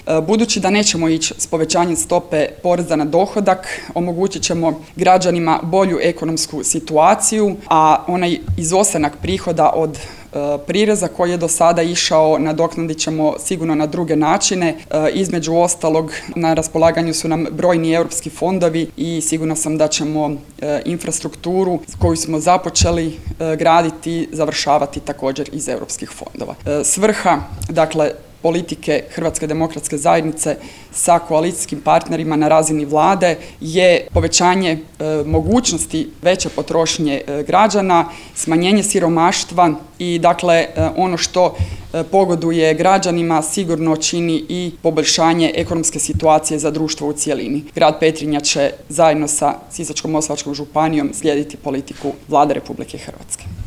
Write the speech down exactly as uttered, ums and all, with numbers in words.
Budući da nećemo ići s povećanjem stope poreza na dohodak, omogućit ćemo građanima bolju ekonomsku situaciju, a onaj izostanak prihoda od prireza koji je do sada išao nadoknadit ćemo sigurno na druge načine. Između ostalog, na raspolaganju su nam brojni europski fondovi i sigurna sam da ćemo infrastrukturu koju smo započeli graditi, završavati također iz europskih fondova. Svrha, dakle, politike Hrvatske demokratske zajednice sa koalicijskim partnerima na razini vlade je povećanje e, mogućnosti veće potrošnje e, građana, smanjenje siromaštva i dakle e, ono što e, pogoduje građanima sigurno čini i poboljšanje ekonomske situacije za društvo u cjelini. Grad Petrinja će zajedno sa Sisačko-moslavačkom županijom slijediti politiku Vlade Republike Hrvatske.